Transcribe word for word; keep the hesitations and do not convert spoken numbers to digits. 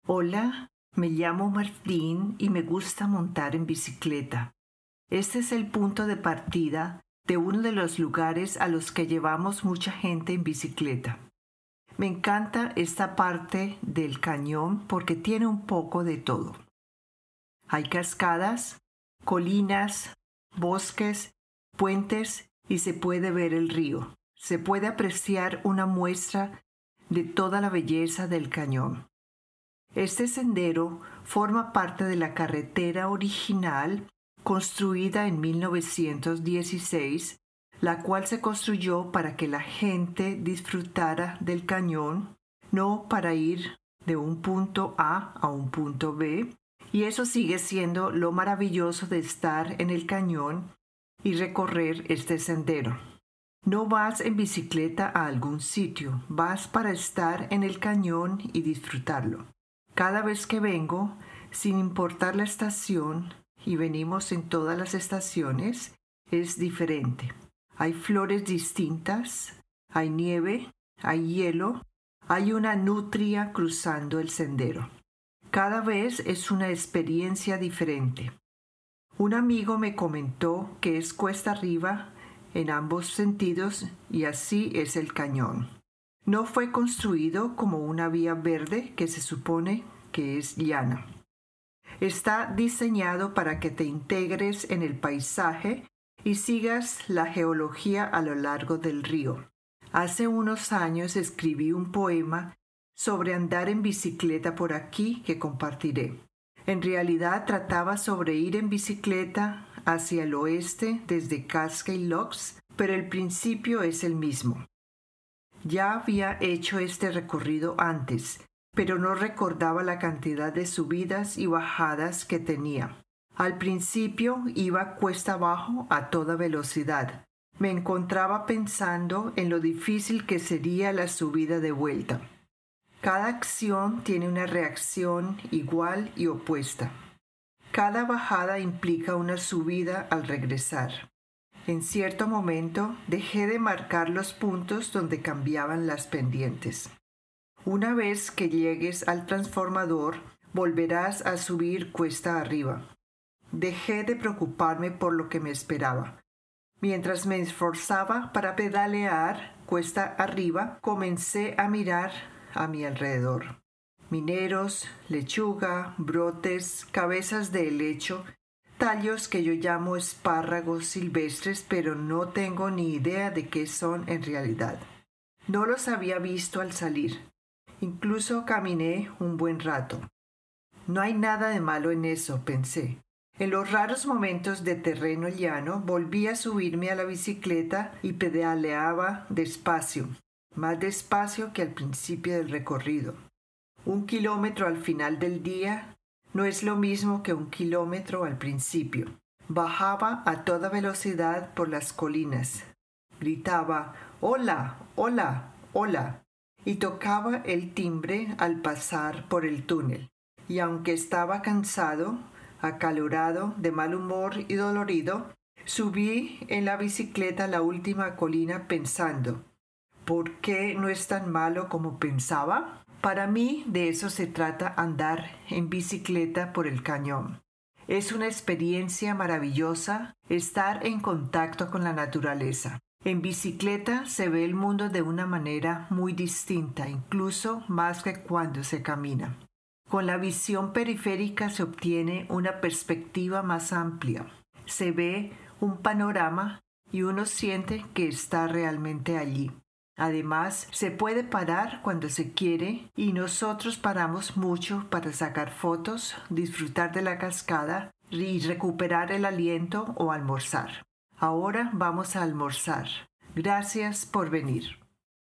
Hola, me llamo Martín y me gusta montar en bicicleta. Este es el punto de partida de uno de los lugares a los que llevamos mucha gente en bicicleta. Me encanta esta parte del cañón porque tiene un poco de todo. Hay cascadas, colinas, bosques, puentes y se puede ver el río. Se puede apreciar una muestra de toda la belleza del cañón. Este sendero forma parte de la carretera original construida en mil novecientos dieciséis, la cual se construyó para que la gente disfrutara del cañón, no para ir de un punto A a un punto B, y eso sigue siendo lo maravilloso de estar en el cañón y recorrer este sendero. No vas en bicicleta a algún sitio, vas para estar en el cañón y disfrutarlo. Cada vez que vengo, sin importar la estación, y venimos en todas las estaciones, es diferente. Hay flores distintas, hay nieve, hay hielo, hay una nutria cruzando el sendero. Cada vez es una experiencia diferente. Un amigo me comentó que es cuesta arriba en ambos sentidos y así es el cañón. No fue construido como una vía verde que se supone que es llana. Está diseñado para que te integres en el paisaje y sigas la geología a lo largo del río. Hace unos años escribí un poema sobre andar en bicicleta por aquí que compartiré. En realidad trataba sobre ir en bicicleta hacia el oeste desde Cascade Locks, pero el principio es el mismo. Ya había hecho este recorrido antes, pero no recordaba la cantidad de subidas y bajadas que tenía. Al principio iba cuesta abajo a toda velocidad. Me encontraba pensando en lo difícil que sería la subida de vuelta. Cada acción tiene una reacción igual y opuesta. Cada bajada implica una subida al regresar. En cierto momento dejé de marcar los puntos donde cambiaban las pendientes. Una vez que llegues al transformador, volverás a subir cuesta arriba. Dejé de preocuparme por lo que me esperaba. Mientras me esforzaba para pedalear cuesta arriba, comencé a mirar a mi alrededor. Mineros, lechuga, brotes, cabezas de helecho, tallos que yo llamo espárragos silvestres, pero no tengo ni idea de qué son en realidad. No los había visto al salir. Incluso caminé un buen rato. No hay nada de malo en eso, pensé. En los raros momentos de terreno llano, volví a subirme a la bicicleta y pedaleaba despacio, más despacio que al principio del recorrido. Un kilómetro al final del día no es lo mismo que un kilómetro al principio. Bajaba a toda velocidad por las colinas. Gritaba, ¡hola, hola, hola! Y tocaba el timbre al pasar por el túnel. Y aunque estaba cansado, acalorado, de mal humor y dolorido, subí en la bicicleta la última colina pensando, ¿por qué no es tan malo como pensaba? Para mí de eso se trata andar en bicicleta por el cañón. Es una experiencia maravillosa estar en contacto con la naturaleza. En bicicleta se ve el mundo de una manera muy distinta, incluso más que cuando se camina. Con la visión periférica se obtiene una perspectiva más amplia. Se ve un panorama y uno siente que está realmente allí. Además, se puede parar cuando se quiere y nosotros paramos mucho para sacar fotos, disfrutar de la cascada y recuperar el aliento o almorzar. Ahora vamos a almorzar. Gracias por venir.